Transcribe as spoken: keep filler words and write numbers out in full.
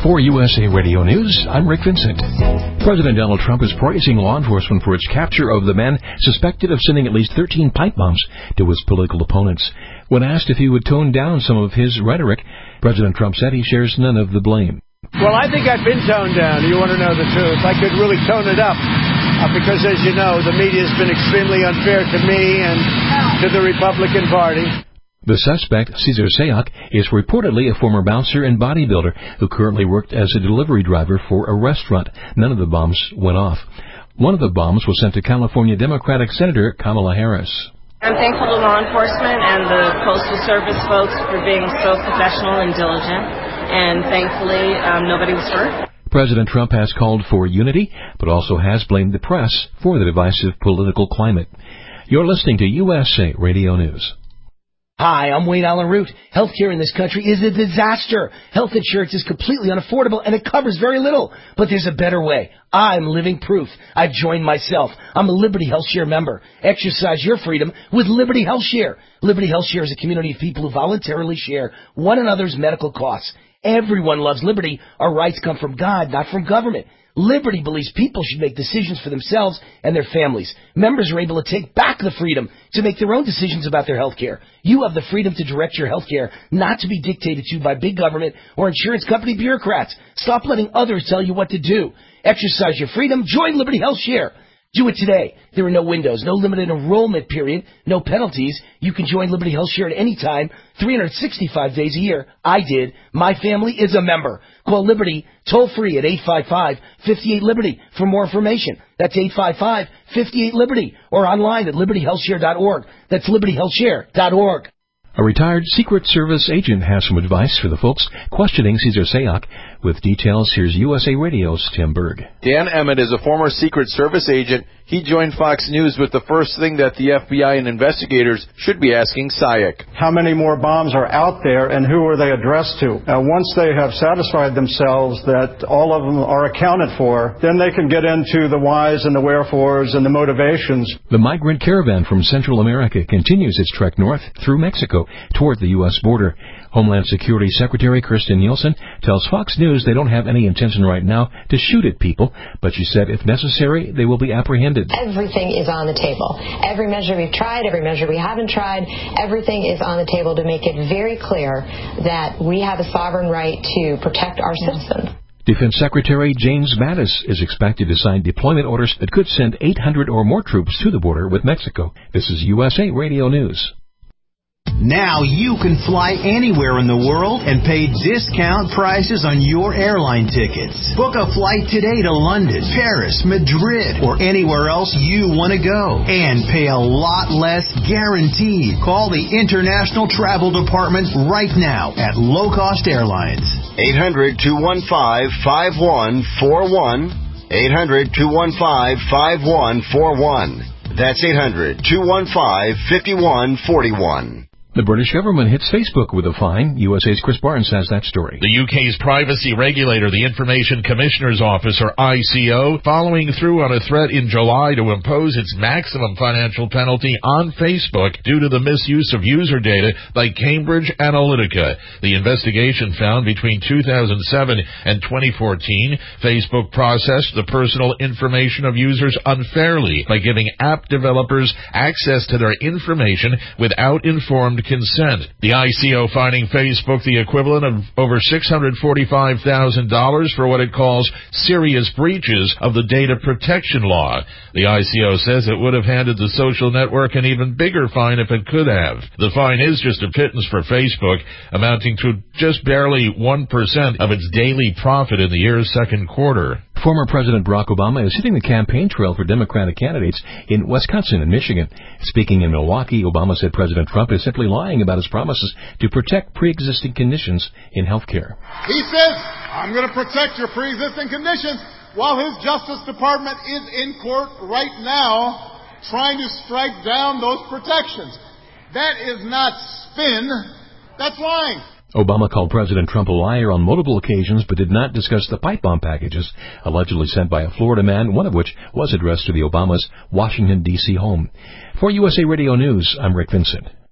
For U S A Radio News, I'm Rick Vincent. President Donald Trump is praising law enforcement for its capture of the man suspected of sending at least thirteen pipe bombs to his political opponents. When asked if he would tone down some of his rhetoric, President Trump said he shares none of the blame. Well, I think I've been toned down. You want to know the truth. I could really tone it up uh, because, as you know, the media has been extremely unfair to me and to the Republican Party. The suspect, Cesar Sayoc, is reportedly a former bouncer and bodybuilder who currently worked as a delivery driver for a restaurant. None of the bombs went off. One of the bombs was sent to California Democratic Senator Kamala Harris. I'm thankful to law enforcement and the Postal Service folks for being so professional and diligent, and thankfully um, nobody was hurt. President Trump has called for unity, but also has blamed the press for the divisive political climate. You're listening to U S A Radio News. Hi, I'm Wayne Allen Root. Healthcare in this country is a disaster. Health insurance is completely unaffordable and it covers very little. But there's a better way. I'm living proof. I've joined myself. I'm a Liberty HealthShare member. Exercise your freedom with Liberty HealthShare. Liberty HealthShare is a community of people who voluntarily share one another's medical costs. Everyone loves liberty. Our rights come from God, not from government. Liberty believes people should make decisions for themselves and their families. Members are able to take back the freedom to make their own decisions about their health care. You have the freedom to direct your health care, not to be dictated to by big government or insurance company bureaucrats. Stop letting others tell you what to do. Exercise your freedom. Join Liberty HealthShare. Do it today. There are no windows, no limited enrollment period, no penalties. You can join Liberty HealthShare at any time, three hundred sixty-five days a year. I did. My family is a member. Call Liberty toll free at eight five five, five eight, Liberty for more information. That's eight five five, five eight, Liberty or online at liberty health share dot org. That's liberty health share dot org. A retired Secret Service agent has some advice for the folks questioning Cesar Sayoc. With details, here's U S A Radio's Tim Berg. Dan Emmett is a former Secret Service agent. He joined Fox News with the first thing that the F B I and investigators should be asking Sayoc. How many more bombs are out there and who are they addressed to? Uh, once they have satisfied themselves that all of them are accounted for, then they can get into the whys and the wherefores and the motivations. The migrant caravan from Central America continues its trek north through Mexico toward the U S border. Homeland Security Secretary Kirstjen Nielsen tells Fox News they don't have any intention right now to shoot at people, but she said if necessary, they will be apprehended. Everything is on the table. Every measure we've tried, every measure we haven't tried, everything is on the table to make it very clear that we have a sovereign right to protect our citizens. Defense Secretary James Mattis is expected to sign deployment orders that could send eight hundred or more troops to the border with Mexico. This is U S A Radio News. Now you can fly anywhere in the world and pay discount prices on your airline tickets. Book a flight today to London, Paris, Madrid, or anywhere else you want to go. And pay a lot less guaranteed. Call the International Travel Department right now at Low Cost Airlines. eight hundred, two one five, five one four one. eight hundred, two one five, five one four one. That's eight hundred, two one five, five one four one. The British government hits Facebook with a fine. U S A's Chris Barnes has that story. The U K's privacy regulator, the Information Commissioner's Office, or I C O, following through on a threat in July to impose its maximum financial penalty on Facebook due to the misuse of user data by Cambridge Analytica. The investigation found between two thousand seven and twenty fourteen, Facebook processed the personal information of users unfairly by giving app developers access to their information without informed consent. The I C O fining Facebook the equivalent of over six hundred forty-five thousand dollars for what it calls serious breaches of the data protection law. The I C O says it would have handed the social network an even bigger fine if it could have. The fine is just a pittance for Facebook, amounting to just barely one percent of its daily profit in the year's second quarter. Former President Barack Obama is hitting the campaign trail for Democratic candidates in Wisconsin and Michigan. Speaking in Milwaukee, Obama said President Trump is simply lying about his promises to protect pre-existing conditions in health care. He says, I'm going to protect your pre-existing conditions, while his Justice Department is in court right now trying to strike down those protections. That is not spin, that's lying. Obama called President Trump a liar on multiple occasions, but did not discuss the pipe bomb packages allegedly sent by a Florida man, one of which was addressed to the Obamas' Washington, D C home. For U S A Radio News, I'm Rick Vincent.